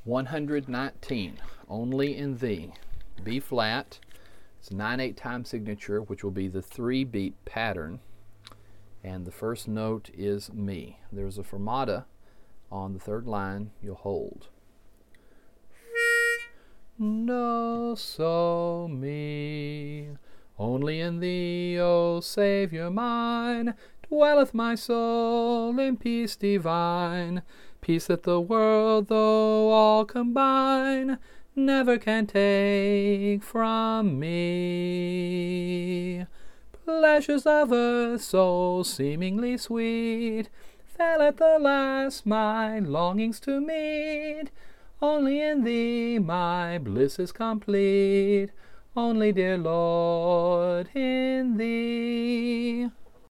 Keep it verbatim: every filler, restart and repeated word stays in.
one hundred nineteen, Only in Thee. B flat. It's a nine eight time signature, which will be the three beat pattern. And the first note is Mi. There's a fermata on the third line you'll hold. Do, so, mi. Only in Thee, O Saviour mine, dwelleth my soul in peace divine. Peace that the world, though all combine, never can take from me. Pleasures of earth so seemingly sweet fail at the last my longings to meet. Only in Thee my bliss is complete. Only, dear Lord, in Thee.